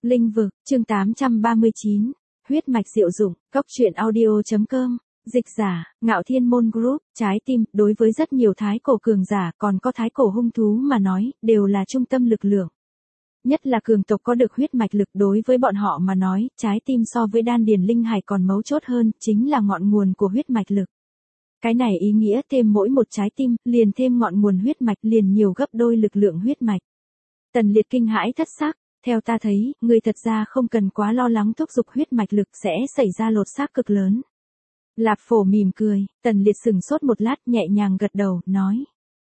Linh vực, chương 839, huyết mạch diệu dụng, cóc truyện audio.com, dịch giả, Ngạo Thiên Môn Group, trái tim, đối với rất nhiều thái cổ cường giả còn có thái cổ hung thú mà nói, đều là trung tâm lực lượng. Nhất là cường tộc có được huyết mạch lực đối với bọn họ mà nói, trái tim so với đan điền linh hải còn mấu chốt hơn, chính là ngọn nguồn của huyết mạch lực. Cái này ý nghĩa thêm mỗi một trái tim, liền thêm ngọn nguồn huyết mạch liền nhiều gấp đôi lực lượng huyết mạch. Tần Liệt kinh hãi thất xác, theo ta thấy, người thật ra không cần quá lo lắng thúc giục huyết mạch lực sẽ xảy ra lột xác cực lớn. Lạp Phổ mỉm cười, Tần Liệt sừng sốt một lát nhẹ nhàng gật đầu, nói.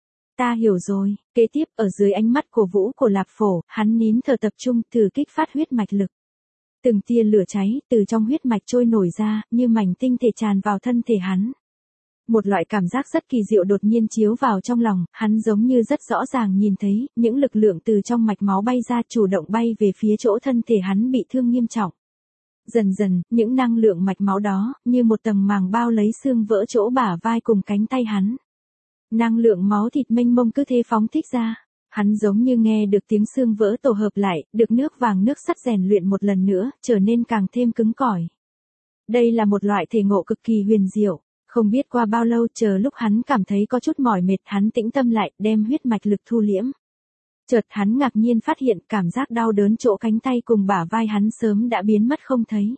Ta hiểu rồi, kế tiếp ở dưới ánh mắt cổ vũ của Lạp Phổ, hắn nín thở tập trung thử kích phát huyết mạch lực. Từng tia lửa cháy từ trong huyết mạch trôi nổi ra, như mảnh tinh thể tràn vào thân thể hắn. Một loại cảm giác rất kỳ diệu đột nhiên chiếu vào trong lòng, hắn giống như rất rõ ràng nhìn thấy, những lực lượng từ trong mạch máu bay ra chủ động bay về phía chỗ thân thể hắn bị thương nghiêm trọng. Dần dần, những năng lượng mạch máu đó, như một tầng màng bao lấy xương vỡ chỗ bả vai cùng cánh tay hắn. Năng lượng máu thịt mênh mông cứ thế phóng thích ra. Hắn giống như nghe được tiếng xương vỡ tổ hợp lại, được nước vàng nước sắt rèn luyện một lần nữa, trở nên càng thêm cứng cỏi. Đây là một loại thể ngộ cực kỳ huyền diệu. Không biết qua bao lâu chờ lúc hắn cảm thấy có chút mỏi mệt hắn tĩnh tâm lại đem huyết mạch lực thu liễm. Chợt hắn ngạc nhiên phát hiện cảm giác đau đớn chỗ cánh tay cùng bả vai hắn sớm đã biến mất không thấy.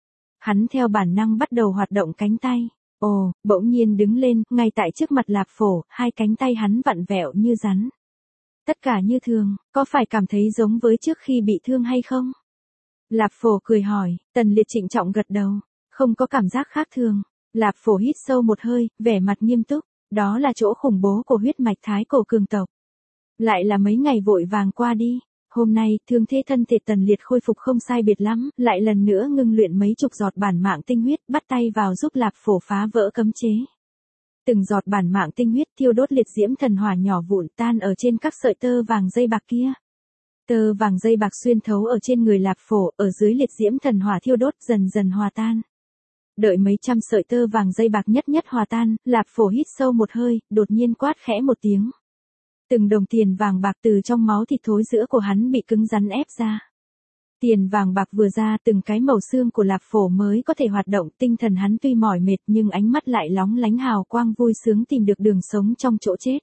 Hắn theo bản năng bắt đầu hoạt động cánh tay. Ồ, bỗng nhiên đứng lên, ngay tại trước mặt Lạp Phổ, hai cánh tay hắn vặn vẹo như rắn. Tất cả như thường, có phải cảm thấy giống với trước khi bị thương hay không? Lạp Phổ cười hỏi, Tần Liệt trịnh trọng gật đầu, không có cảm giác khác thường. Lạp Phổ hít sâu một hơi, vẻ mặt nghiêm túc, đó là chỗ khủng bố của huyết mạch thái cổ cường tộc. Lại là mấy ngày vội vàng qua đi, hôm nay thương thế thân thể Tần Liệt khôi phục không sai biệt lắm, lại lần nữa ngưng luyện mấy chục giọt bản mạng tinh huyết bắt tay vào giúp Lạp Phổ phá vỡ cấm chế. Từng giọt bản mạng tinh huyết thiêu đốt liệt diễm thần hỏa nhỏ vụn tan ở trên các sợi tơ vàng dây bạc kia. Tơ vàng dây bạc xuyên thấu ở trên người Lạp Phổ, ở dưới liệt diễm thần hỏa thiêu đốt dần dần hòa tan. Đợi mấy trăm sợi tơ vàng dây bạc nhất nhất hòa tan, Lạp Phổ hít sâu một hơi, đột nhiên quát khẽ một tiếng. Từng đồng tiền vàng bạc từ trong máu thịt thối giữa của hắn bị cứng rắn ép ra. Tiền vàng bạc vừa ra từng cái màu xương của Lạp Phổ mới có thể hoạt động, tinh thần hắn tuy mỏi mệt nhưng ánh mắt lại lóng lánh hào quang vui sướng tìm được đường sống trong chỗ chết.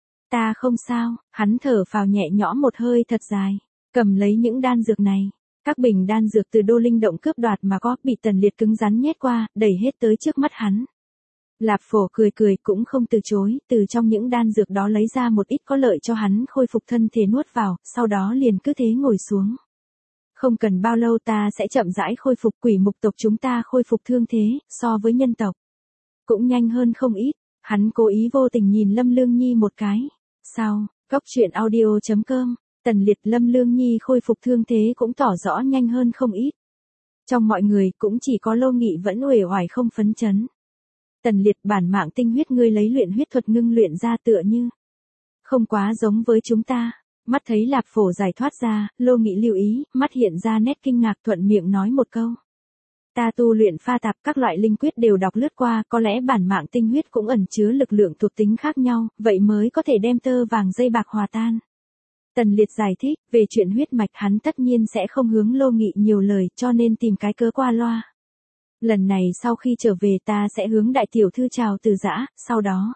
Ta không sao, hắn thở phào nhẹ nhõm một hơi thật dài, cầm lấy những đan dược này. Các bình đan dược từ Đô Linh động cướp đoạt mà có bị Tần Liệt cứng rắn nhét qua, đẩy hết tới trước mắt hắn. Lạp Phổ cười cười cũng không từ chối, từ trong những đan dược đó lấy ra một ít có lợi cho hắn khôi phục thân thể nuốt vào, sau đó liền cứ thế ngồi xuống. Không cần bao lâu ta sẽ chậm rãi khôi phục, quỷ mục tộc chúng ta khôi phục thương thế, so với nhân tộc. Cũng nhanh hơn không ít, hắn cố ý vô tình nhìn Lâm Lương Nhi một cái. Sao, cóc truyện audio.com. Tần Liệt Lâm Lương Nhi khôi phục thương thế cũng tỏ rõ nhanh hơn không ít. Trong mọi người cũng chỉ có Lô Nghị vẫn uể oải không phấn chấn. Tần Liệt bản mạng tinh huyết ngươi lấy luyện huyết thuật ngưng luyện ra tựa như. Không quá giống với chúng ta. Mắt thấy Lạp Phổ giải thoát ra, Lô Nghị lưu ý, mắt hiện ra nét kinh ngạc thuận miệng nói một câu. Ta tu luyện pha tạp các loại linh quyết đều đọc lướt qua, có lẽ bản mạng tinh huyết cũng ẩn chứa lực lượng thuộc tính khác nhau, vậy mới có thể đem tơ vàng dây bạc hòa tan. Tần Liệt giải thích, về chuyện huyết mạch hắn tất nhiên sẽ không hướng Lô Nghị nhiều lời cho nên tìm cái cớ qua loa. Lần này sau khi trở về ta sẽ hướng đại tiểu thư chào từ giã, sau đó.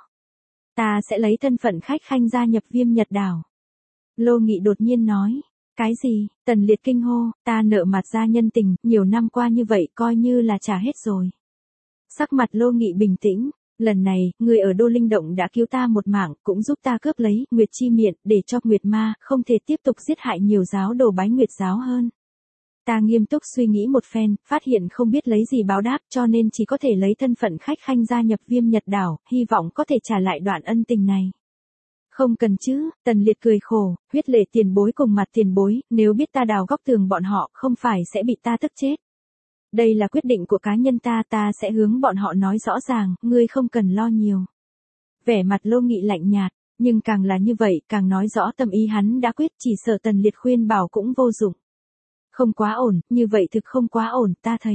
Ta sẽ lấy thân phận khách khanh gia nhập Viêm Nhật Đảo. Lô Nghị đột nhiên nói, cái gì, Tần Liệt kinh hô, ta nợ mặt gia nhân tình, nhiều năm qua như vậy coi như là trả hết rồi. Sắc mặt Lô Nghị bình tĩnh. Lần này, người ở Đô Linh Động đã cứu ta một mạng, cũng giúp ta cướp lấy Nguyệt Chi Miện, để cho Nguyệt Ma không thể tiếp tục giết hại nhiều giáo đồ bái Nguyệt giáo hơn. Ta nghiêm túc suy nghĩ một phen, phát hiện không biết lấy gì báo đáp cho nên chỉ có thể lấy thân phận khách khanh gia nhập Viêm Nhật Đảo, hy vọng có thể trả lại đoạn ân tình này. Không cần chứ, Tần Liệt cười khổ, huyết lệ tiền bối cùng mặt tiền bối, nếu biết ta đào góc tường bọn họ không phải sẽ bị ta tức chết. Đây là quyết định của cá nhân ta sẽ hướng bọn họ nói rõ ràng, ngươi không cần lo nhiều. Vẻ mặt Lô Nghị lạnh nhạt, nhưng càng là như vậy càng nói rõ tâm ý hắn đã quyết, chỉ sợ Tần Liệt khuyên bảo cũng vô dụng. Không quá ổn, như vậy thực không quá ổn, ta thấy.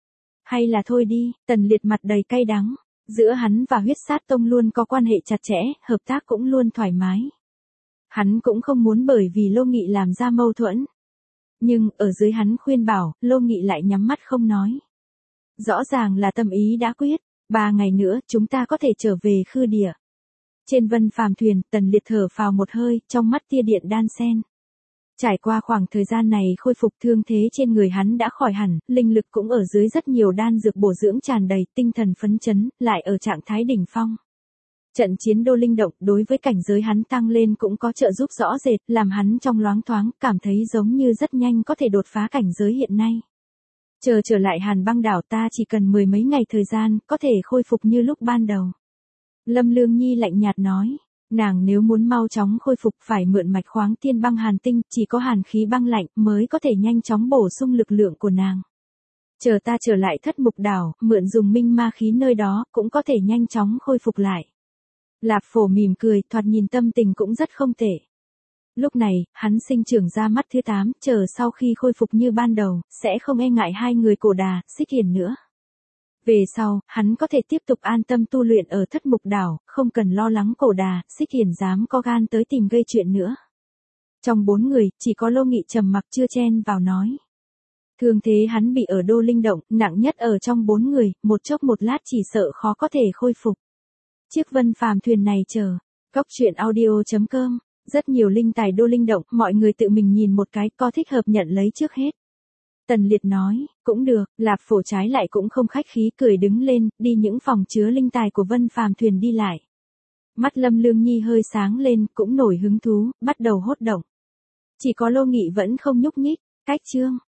Hay là thôi đi, Tần Liệt mặt đầy cay đắng, giữa hắn và huyết sát tông luôn có quan hệ chặt chẽ, hợp tác cũng luôn thoải mái. Hắn cũng không muốn bởi vì Lô Nghị làm ra mâu thuẫn. Nhưng, ở dưới hắn khuyên bảo, Lô Nghị lại nhắm mắt không nói. Rõ ràng là tâm ý đã quyết, 3 ngày nữa, chúng ta có thể trở về Khư Địa. Trên Vân Phàm thuyền, Tần Liệt thở phào một hơi, trong mắt tia điện đan xen. Trải qua khoảng thời gian này khôi phục thương thế trên người hắn đã khỏi hẳn, linh lực cũng ở dưới rất nhiều đan dược bổ dưỡng tràn đầy, tinh thần phấn chấn, lại ở trạng thái đỉnh phong. Trận chiến đô linh động đối với cảnh giới hắn tăng lên cũng có trợ giúp rõ rệt, làm hắn trong loáng thoáng, cảm thấy giống như rất nhanh có thể đột phá cảnh giới hiện nay. Chờ trở lại Hàn Băng đảo ta chỉ cần 10 mấy ngày thời gian, có thể khôi phục như lúc ban đầu. Lâm Lương Nhi lạnh nhạt nói, nàng nếu muốn mau chóng khôi phục phải mượn mạch khoáng tiên băng hàn tinh, chỉ có hàn khí băng lạnh mới có thể nhanh chóng bổ sung lực lượng của nàng. Chờ ta trở lại Thất Mục đảo, mượn dùng minh ma khí nơi đó, cũng có thể nhanh chóng khôi phục lại. Lạp Phổ mỉm cười, thoạt nhìn tâm tình cũng rất không tệ. Lúc này, hắn sinh trưởng ra mắt thứ 8, chờ sau khi khôi phục như ban đầu, sẽ không e ngại hai người Cổ Đà, Xích Hiền nữa. Về sau, hắn có thể tiếp tục an tâm tu luyện ở Thất Mục đảo, không cần lo lắng Cổ Đà, Xích Hiền dám có gan tới tìm gây chuyện nữa. Trong 4 người, chỉ có Lô Nghị trầm mặc chưa chen vào nói. Thương thế hắn bị ở Đô Linh Động, nặng nhất ở trong 4 người, một chốc một lát chỉ sợ khó có thể khôi phục. Chiếc Vân Phàm thuyền này chờ. Góc truyện audio.com. Rất nhiều linh tài Đô Linh Động, mọi người tự mình nhìn một cái, có thích hợp nhận lấy trước hết. Tần Liệt nói, cũng được, Lạp Phổ trái lại cũng không khách khí cười đứng lên, đi những phòng chứa linh tài của Vân Phàm thuyền đi lại. Mắt Lâm Lương Nhi hơi sáng lên, cũng nổi hứng thú, bắt đầu hốt động. Chỉ có Lô Nghị vẫn không nhúc nhích, cách chương.